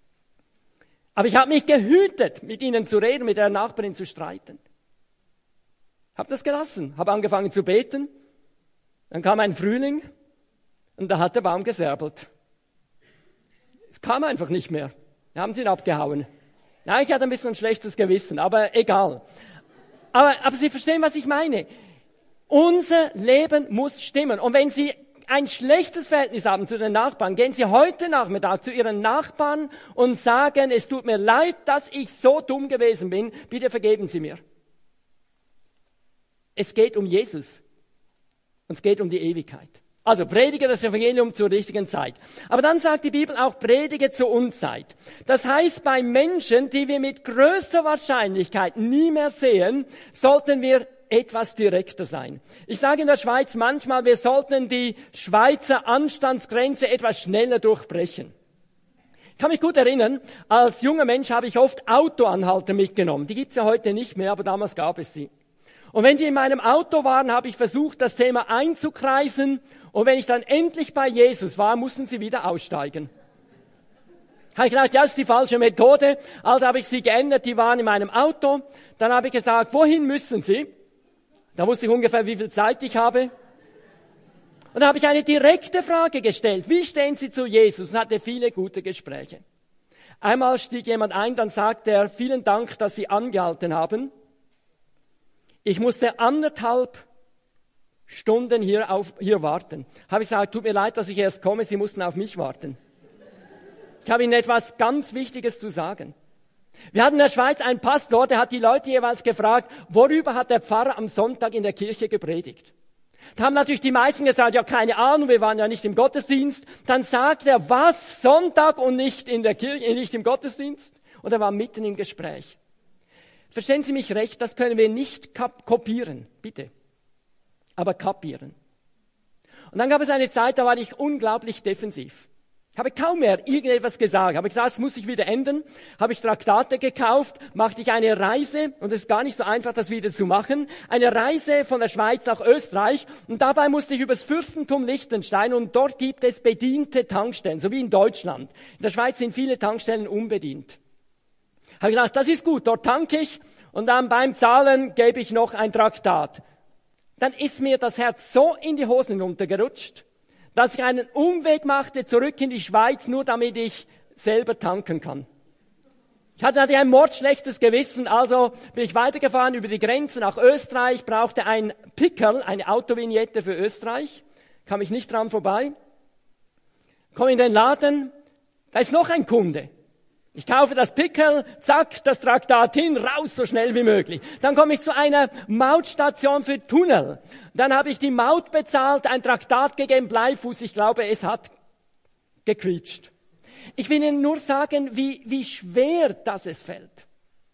Aber ich habe mich gehütet, mit ihnen zu reden, mit der Nachbarin zu streiten. Habe das gelassen, habe angefangen zu beten. Dann kam ein Frühling und da hat der Baum gesärbelt. Es kam einfach nicht mehr. Da haben sie ihn abgehauen. Ja, ich hatte ein bisschen ein schlechtes Gewissen, aber egal. Aber Sie verstehen, was ich meine. Unser Leben muss stimmen. Und wenn Sie ein schlechtes Verhältnis haben zu den Nachbarn, gehen Sie heute Nachmittag zu Ihren Nachbarn und sagen, es tut mir leid, dass ich so dumm gewesen bin. Bitte vergeben Sie mir. Es geht um Jesus. Und es geht um die Ewigkeit. Also predige das Evangelium zur richtigen Zeit. Aber dann sagt die Bibel auch, predige zur Unzeit. Das heißt, bei Menschen, die wir mit größter Wahrscheinlichkeit nie mehr sehen, sollten wir etwas direkter sein. Ich sage in der Schweiz manchmal, wir sollten die Schweizer Anstandsgrenze etwas schneller durchbrechen. Ich kann mich gut erinnern, als junger Mensch habe ich oft Autoanhalter mitgenommen. Die gibt's ja heute nicht mehr, aber damals gab es sie. Und wenn die in meinem Auto waren, habe ich versucht, das Thema einzukreisen. Und wenn ich dann endlich bei Jesus war, mussten sie wieder aussteigen. Habe ich gedacht, ja, das ist die falsche Methode. Also habe ich sie geändert, die waren in meinem Auto. Dann habe ich gesagt, wohin müssen Sie? Da wusste ich ungefähr, wie viel Zeit ich habe. Und da habe ich eine direkte Frage gestellt. Wie stehen Sie zu Jesus? Und hatte viele gute Gespräche. Einmal stieg jemand ein, dann sagte er, vielen Dank, dass Sie angehalten haben. Ich musste 1,5 Stunden hier warten. Habe ich gesagt, tut mir leid, dass ich erst komme, Sie mussten auf mich warten. Ich habe Ihnen etwas ganz Wichtiges zu sagen. Wir hatten in der Schweiz einen Pastor, der hat die Leute jeweils gefragt, worüber hat der Pfarrer am Sonntag in der Kirche gepredigt? Da haben natürlich die meisten gesagt, ja, keine Ahnung, wir waren ja nicht im Gottesdienst. Dann sagt er, was, Sonntag und nicht in der Kirche, nicht im Gottesdienst? Und er war mitten im Gespräch. Verstehen Sie mich recht, das können wir nicht kopieren, bitte, aber kapieren. Und dann gab es eine Zeit, da war ich unglaublich defensiv. Ich habe kaum mehr irgendetwas gesagt. Habe gesagt, das muss sich wieder ändern. Habe ich Traktate gekauft, machte ich eine Reise, und es ist gar nicht so einfach, das wieder zu machen, eine Reise von der Schweiz nach Österreich, und dabei musste ich übers Fürstentum Liechtenstein, und dort gibt es bediente Tankstellen, so wie in Deutschland. In der Schweiz sind viele Tankstellen unbedient. Habe ich gedacht, das ist gut, dort tanke ich, und dann beim Zahlen gebe ich noch ein Traktat. Dann ist mir das Herz so in die Hosen runtergerutscht, dass ich einen Umweg machte zurück in die Schweiz, nur damit ich selber tanken kann. Ich hatte ein mordschlechtes Gewissen, also bin ich weitergefahren über die Grenze nach Österreich, brauchte ein Pickerl, eine Autovignette für Österreich, kam ich nicht dran vorbei. Komme in den Laden, da ist noch ein Kunde. Ich kaufe das Pickerl, zack, das Traktat hin, raus, so schnell wie möglich. Dann komme ich zu einer Mautstation für Tunnel. Dann habe ich die Maut bezahlt, ein Traktat gegeben, Bleifuß, ich glaube, es hat gequietscht. Ich will Ihnen nur sagen, wie schwer das es fällt.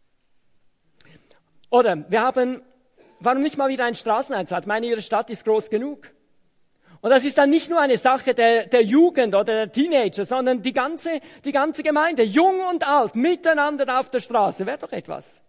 Oder warum nicht mal wieder einen Straßeneinsatz? Ich meine, Ihre Stadt ist groß genug. Und das ist dann nicht nur eine Sache der Jugend oder der Teenager, sondern die ganze Gemeinde, jung und alt, miteinander auf der Straße. Wäre doch etwas.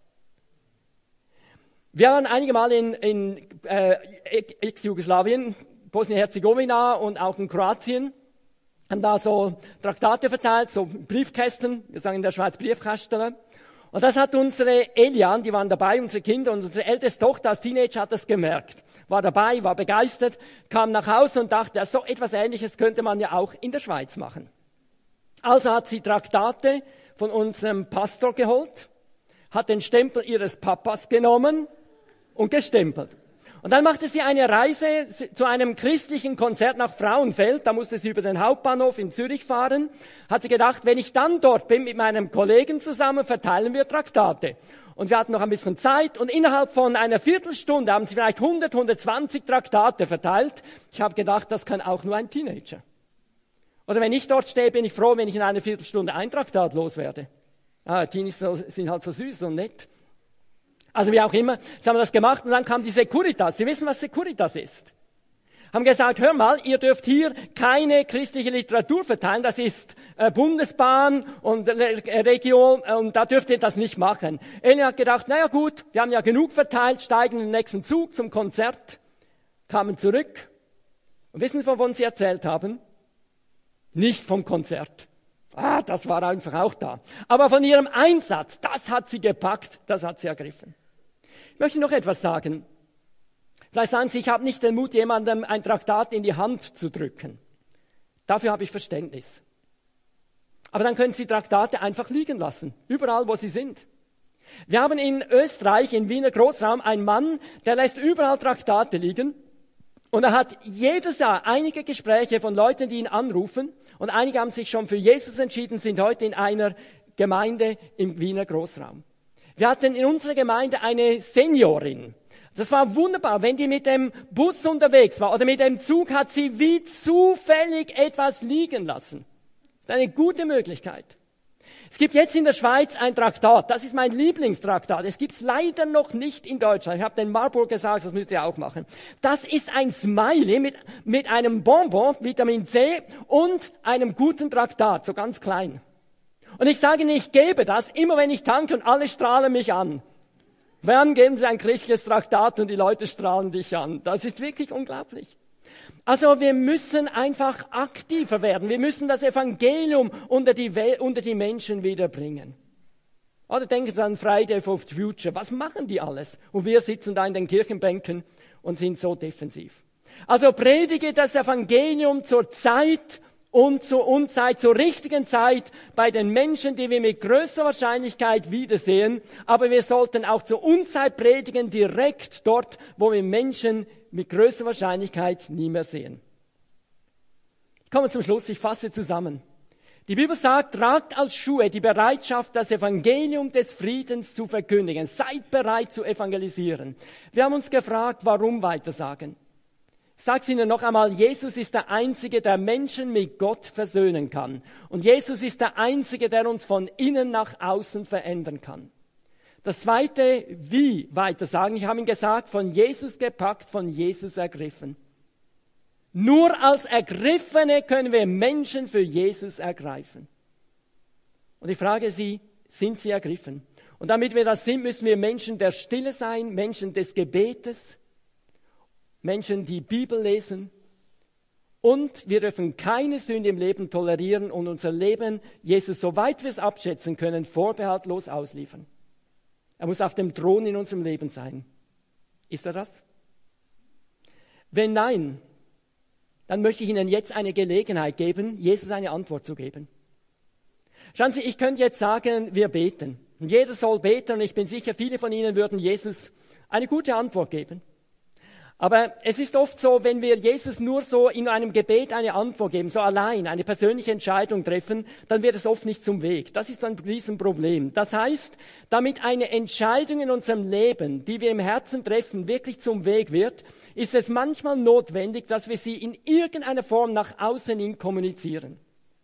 Wir waren einige Mal in Ex-Jugoslawien, Bosnien-Herzegowina und auch in Kroatien, haben da so Traktate verteilt, so Briefkästen, wir sagen in der Schweiz Briefkästler. Und das hat unsere Elian, die waren dabei, unsere Kinder, und unsere älteste Tochter als Teenager hat das gemerkt. War dabei, war begeistert, kam nach Hause und dachte, ja, so etwas Ähnliches könnte man ja auch in der Schweiz machen. Also hat sie Traktate von unserem Pastor geholt, hat den Stempel ihres Papas genommen und gestempelt. Und dann machte sie eine Reise zu einem christlichen Konzert nach Frauenfeld. Da musste sie über den Hauptbahnhof in Zürich fahren. Hat sie gedacht, wenn ich dann dort bin mit meinem Kollegen zusammen, verteilen wir Traktate. Und wir hatten noch ein bisschen Zeit, und innerhalb von einer Viertelstunde haben sie vielleicht 120 Traktate verteilt. Ich habe gedacht, das kann auch nur ein Teenager. Oder wenn ich dort stehe, bin ich froh, wenn ich in einer Viertelstunde ein Traktat loswerde. Teenies sind halt so süß und nett. Also wie auch immer, sie haben das gemacht, und dann kam die Securitas. Sie wissen, was Securitas ist. Haben gesagt, hör mal, ihr dürft hier keine christliche Literatur verteilen, das ist Bundesbahn und Region, und da dürft ihr das nicht machen. Elin hat gedacht, naja gut, wir haben ja genug verteilt, steigen in den nächsten Zug zum Konzert, kamen zurück, und wissen Sie, wovon sie erzählt haben? Nicht vom Konzert. Das war einfach auch da. Aber von ihrem Einsatz, das hat sie gepackt, das hat sie ergriffen. Ich möchte noch etwas sagen. Vielleicht sagen Sie, ich habe nicht den Mut, jemandem ein Traktat in die Hand zu drücken. Dafür habe ich Verständnis. Aber dann können Sie Traktate einfach liegen lassen, überall, wo sie sind. Wir haben in Österreich, im Wiener Großraum, einen Mann, der lässt überall Traktate liegen. Und er hat jedes Jahr einige Gespräche von Leuten, die ihn anrufen. Und einige haben sich schon für Jesus entschieden, sind heute in einer Gemeinde im Wiener Großraum. Wir hatten in unserer Gemeinde eine Seniorin. Das war wunderbar. Wenn die mit dem Bus unterwegs war oder mit dem Zug, hat sie wie zufällig etwas liegen lassen. Das ist eine gute Möglichkeit. Es gibt jetzt in der Schweiz ein Traktat. Das ist mein Lieblingstraktat. Es gibt es leider noch nicht in Deutschland. Ich habe den Marburg gesagt, das müsst ihr auch machen. Das ist ein Smiley mit einem Bonbon, Vitamin C und einem guten Traktat, so ganz klein. Und ich sage Ihnen, ich gebe das immer, wenn ich tanke, und alle strahlen mich an. Wann geben Sie ein christliches Traktat und die Leute strahlen dich an? Das ist wirklich unglaublich. Also wir müssen einfach aktiver werden. Wir müssen das Evangelium unter die Menschen wiederbringen. Oder denken Sie an Friday for Future. Was machen die alles? Und wir sitzen da in den Kirchenbänken und sind so defensiv. Also predige das Evangelium zur Zeit und zur Unzeit, zur richtigen Zeit bei den Menschen, die wir mit größter Wahrscheinlichkeit wiedersehen. Aber wir sollten auch zur Unzeit predigen, direkt dort, wo wir Menschen mit größter Wahrscheinlichkeit nie mehr sehen. Ich komme zum Schluss, ich fasse zusammen. Die Bibel sagt, tragt als Schuhe die Bereitschaft, das Evangelium des Friedens zu verkündigen. Seid bereit zu evangelisieren. Wir haben uns gefragt, warum weitersagen. Ich sage es Ihnen noch einmal, Jesus ist der Einzige, der Menschen mit Gott versöhnen kann. Und Jesus ist der Einzige, der uns von innen nach außen verändern kann. Das zweite, wie weitersagen. Ich habe Ihnen gesagt, von Jesus gepackt, von Jesus ergriffen. Nur als Ergriffene können wir Menschen für Jesus ergreifen. Und ich frage Sie, sind Sie ergriffen? Und damit wir das sind, müssen wir Menschen der Stille sein, Menschen des Gebetes, Menschen, die Bibel lesen. Und wir dürfen keine Sünde im Leben tolerieren und unser Leben, Jesus, soweit wir es abschätzen können, vorbehaltlos ausliefern. Er muss auf dem Thron in unserem Leben sein. Ist er das? Wenn nein, dann möchte ich Ihnen jetzt eine Gelegenheit geben, Jesus eine Antwort zu geben. Schauen Sie, ich könnte jetzt sagen, wir beten. Und jeder soll beten und ich bin sicher, viele von Ihnen würden Jesus eine gute Antwort geben. Aber es ist oft so, wenn wir Jesus nur so in einem Gebet eine Antwort geben, so allein eine persönliche Entscheidung treffen, dann wird es oft nicht zum Weg. Das ist ein Riesenproblem. Das heißt, damit eine Entscheidung in unserem Leben, die wir im Herzen treffen, wirklich zum Weg wird, ist es manchmal notwendig, dass wir sie in irgendeiner Form nach außen hin kommunizieren.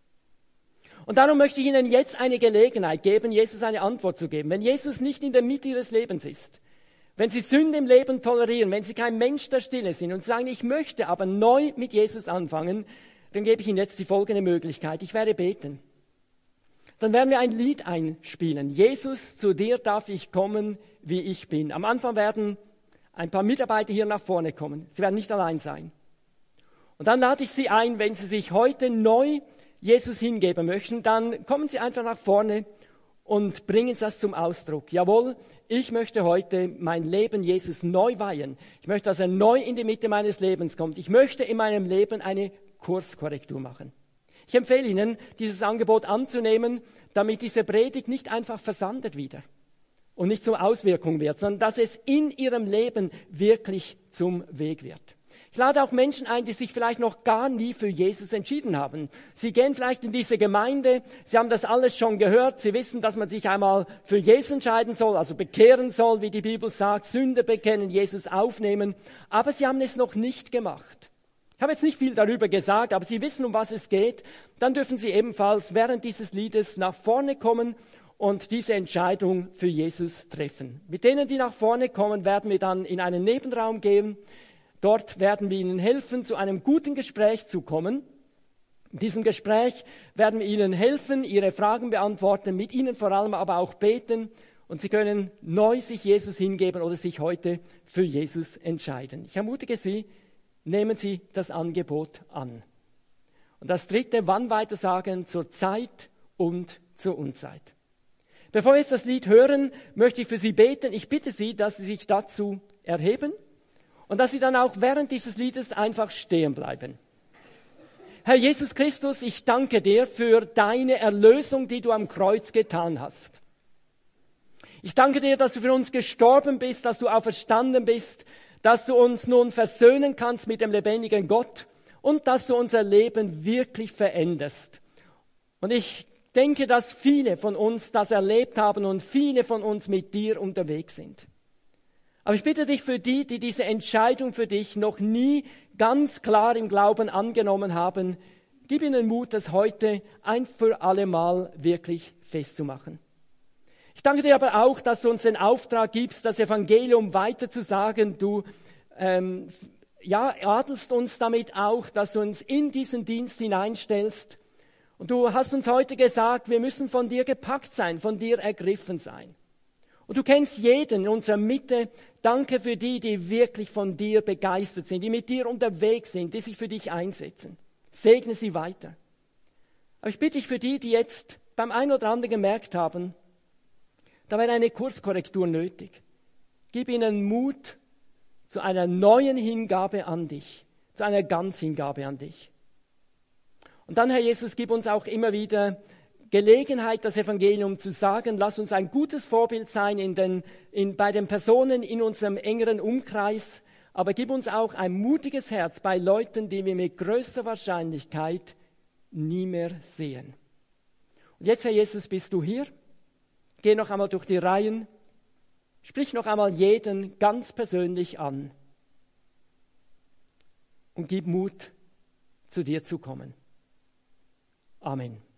Und darum möchte ich Ihnen jetzt eine Gelegenheit geben, Jesus eine Antwort zu geben. Wenn Jesus nicht in der Mitte Ihres Lebens ist, wenn Sie Sünde im Leben tolerieren, wenn Sie kein Mensch der Stille sind und sagen, ich möchte aber neu mit Jesus anfangen, dann gebe ich Ihnen jetzt die folgende Möglichkeit. Ich werde beten. Dann werden wir ein Lied einspielen. Jesus, zu dir darf ich kommen, wie ich bin. Am Anfang werden ein paar Mitarbeiter hier nach vorne kommen. Sie werden nicht allein sein. Und dann lade ich Sie ein, wenn Sie sich heute neu Jesus hingeben möchten, dann kommen Sie einfach nach vorne und bringen Sie das zum Ausdruck. Jawohl, ich möchte heute mein Leben Jesus neu weihen. Ich möchte, dass er neu in die Mitte meines Lebens kommt. Ich möchte in meinem Leben eine Kurskorrektur machen. Ich empfehle Ihnen, dieses Angebot anzunehmen, damit diese Predigt nicht einfach versandet wieder und nicht zur Auswirkung wird, sondern dass es in Ihrem Leben wirklich zum Weg wird. Ich lade auch Menschen ein, die sich vielleicht noch gar nie für Jesus entschieden haben. Sie gehen vielleicht in diese Gemeinde, sie haben das alles schon gehört, sie wissen, dass man sich einmal für Jesus entscheiden soll, also bekehren soll, wie die Bibel sagt, Sünde bekennen, Jesus aufnehmen, aber sie haben es noch nicht gemacht. Ich habe jetzt nicht viel darüber gesagt, aber Sie wissen, um was es geht. Dann dürfen Sie ebenfalls während dieses Liedes nach vorne kommen und diese Entscheidung für Jesus treffen. Mit denen, die nach vorne kommen, werden wir dann in einen Nebenraum gehen. Dort werden wir Ihnen helfen, zu einem guten Gespräch zu kommen. In diesem Gespräch werden wir Ihnen helfen, Ihre Fragen beantworten, mit Ihnen vor allem aber auch beten. Und Sie können neu sich Jesus hingeben oder sich heute für Jesus entscheiden. Ich ermutige Sie, nehmen Sie das Angebot an. Und das dritte, wann weitersagen, zur Zeit und zur Unzeit. Bevor wir jetzt das Lied hören, möchte ich für Sie beten. Ich bitte Sie, dass Sie sich dazu erheben. Und dass Sie dann auch während dieses Liedes einfach stehen bleiben. Herr Jesus Christus, ich danke dir für deine Erlösung, die du am Kreuz getan hast. Ich danke dir, dass du für uns gestorben bist, dass du auferstanden bist, dass du uns nun versöhnen kannst mit dem lebendigen Gott und dass du unser Leben wirklich veränderst. Und ich denke, dass viele von uns das erlebt haben und viele von uns mit dir unterwegs sind. Aber ich bitte dich für die, die diese Entscheidung für dich noch nie ganz klar im Glauben angenommen haben, gib ihnen Mut, das heute ein für alle Mal wirklich festzumachen. Ich danke dir aber auch, dass du uns den Auftrag gibst, das Evangelium weiterzusagen. Du adelst uns damit auch, dass du uns in diesen Dienst hineinstellst. Und du hast uns heute gesagt, wir müssen von dir gepackt sein, von dir ergriffen sein. Und du kennst jeden in unserer Mitte. Danke für die, die wirklich von dir begeistert sind, die mit dir unterwegs sind, die sich für dich einsetzen. Segne sie weiter. Aber ich bitte dich für die, die jetzt beim einen oder anderen gemerkt haben, da wäre eine Kurskorrektur nötig. Gib ihnen Mut zu einer neuen Hingabe an dich, zu einer Ganzhingabe an dich. Und dann, Herr Jesus, gib uns auch immer wieder Gelegenheit, das Evangelium zu sagen. Lass uns ein gutes Vorbild sein bei den Personen in unserem engeren Umkreis, aber gib uns auch ein mutiges Herz bei Leuten, die wir mit größter Wahrscheinlichkeit nie mehr sehen. Und jetzt, Herr Jesus, bist du hier. Geh noch einmal durch die Reihen. Sprich noch einmal jeden ganz persönlich an. Und gib Mut, zu dir zu kommen. Amen.